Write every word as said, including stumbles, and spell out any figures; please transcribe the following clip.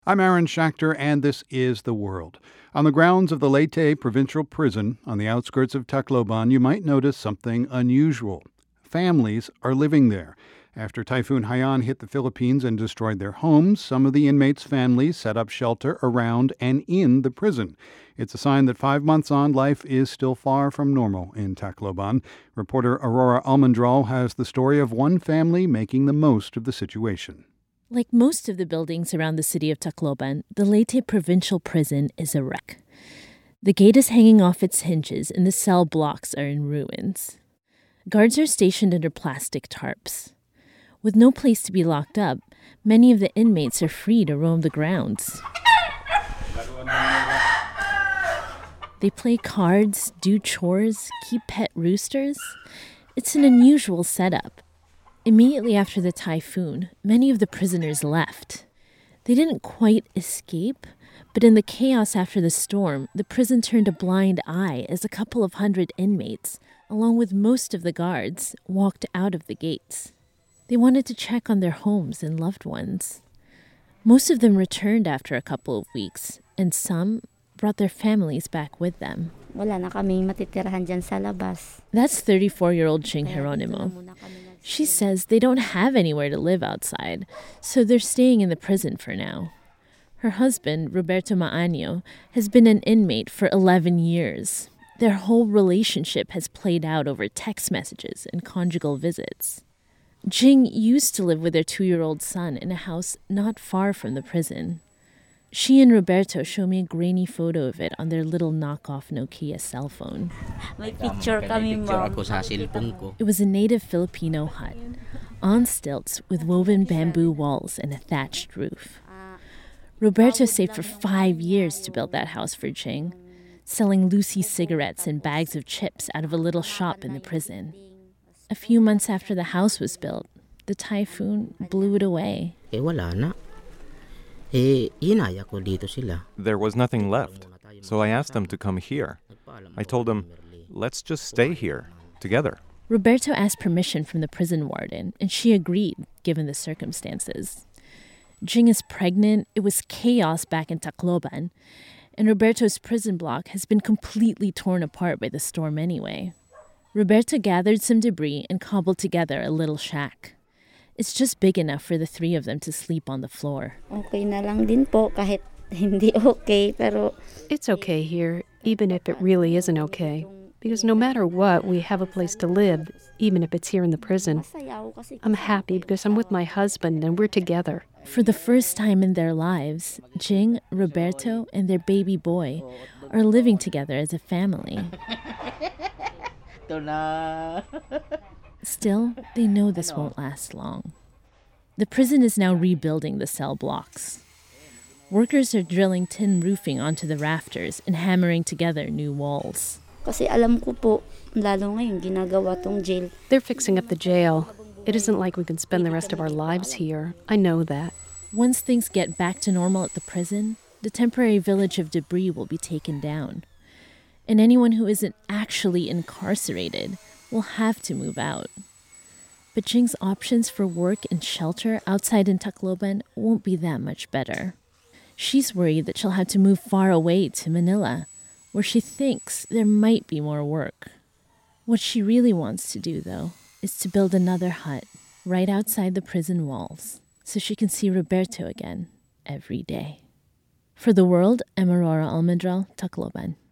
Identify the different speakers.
Speaker 1: I'm Aaron Schachter, and this is The World. On the grounds of the Leyte Provincial Prison on the outskirts of Tacloban, you might notice something unusual. Families are living there. After Typhoon Haiyan hit the Philippines and destroyed their homes, some of the inmates' families set up shelter around and in the prison. It's a sign that five months on, life is still far from normal in Tacloban. Reporter Aurora Almendral has the story of one family making the most of the situation.
Speaker 2: Like most of the buildings around the city of Tacloban, the Leyte Provincial Prison is a wreck. The gate is hanging off its hinges and the cell blocks are in ruins. Guards are stationed under plastic tarps. With no place to be locked up, many of the inmates are free to roam the grounds. They play cards, do chores, keep pet roosters. It's an unusual setup. Immediately after the typhoon, many of the prisoners left. They didn't quite escape, but in the chaos after the storm, the prison turned a blind eye as a couple of hundred inmates, along with most of the guards, walked out of the gates. They wanted to check on their homes and loved ones. Most of them returned after a couple of weeks, and some brought their families back with them.
Speaker 3: Wala na kaming matitirahan dyan sa labas.
Speaker 2: That's thirty-four-year-old Ching Geronimo. She says they don't have anywhere to live outside, so they're staying in the prison for now. Her husband, Roberto Maaño, has been an inmate for eleven years. Their whole relationship has played out over text messages and conjugal visits. Jing used to live with their two-year-old son in a house not far from the prison. She and Roberto show me a grainy photo of it on their little knockoff Nokia cell phone.
Speaker 3: May picture kami, Mom.
Speaker 2: It was a native Filipino hut, on stilts with woven bamboo walls and a thatched roof. Roberto saved for five years to build that house for Jing, selling Lucy cigarettes and bags of chips out of a little shop in the prison. A few months after the house was built, the typhoon blew it away.
Speaker 4: Eh, wala na.
Speaker 5: There was nothing left, so I asked them to come here. I told them, let's just stay here, together.
Speaker 2: Roberto asked permission from the prison warden, and she agreed, given the circumstances. Jing is pregnant, it was chaos back in Tacloban, and Roberto's prison block has been completely torn apart by the storm anyway. Roberto gathered some debris and cobbled together a little shack. It's just big enough for the three of them to sleep on the floor.
Speaker 3: Okay na lang din po kahit hindi okay, pero
Speaker 6: it's okay here, even if it really isn't okay. Because no matter what, we have a place to live, even if it's here in the prison. I'm happy because I'm with my husband and we're together.
Speaker 2: For the first time in their lives, Jing, Roberto, and their baby boy are living together as a family. Still, they know this won't last long. The prison is now rebuilding the cell blocks. Workers are drilling tin roofing onto the rafters and hammering together new walls.
Speaker 3: Kasi alam ko po, lalo ngayon ginagawa tong jail.
Speaker 6: They're fixing up the jail. It isn't like we can spend the rest of our lives here. I know that.
Speaker 2: Once things get back to normal at the prison, the temporary village of Debris will be taken down. And anyone who isn't actually incarcerated will have to move out. But Jing's options for work and shelter outside in Tacloban won't be that much better. She's worried that she'll have to move far away to Manila, where she thinks there might be more work. What she really wants to do, though, is to build another hut right outside the prison walls so she can see Roberto again every day. For The World, I'm Aurora Almendral, Tacloban.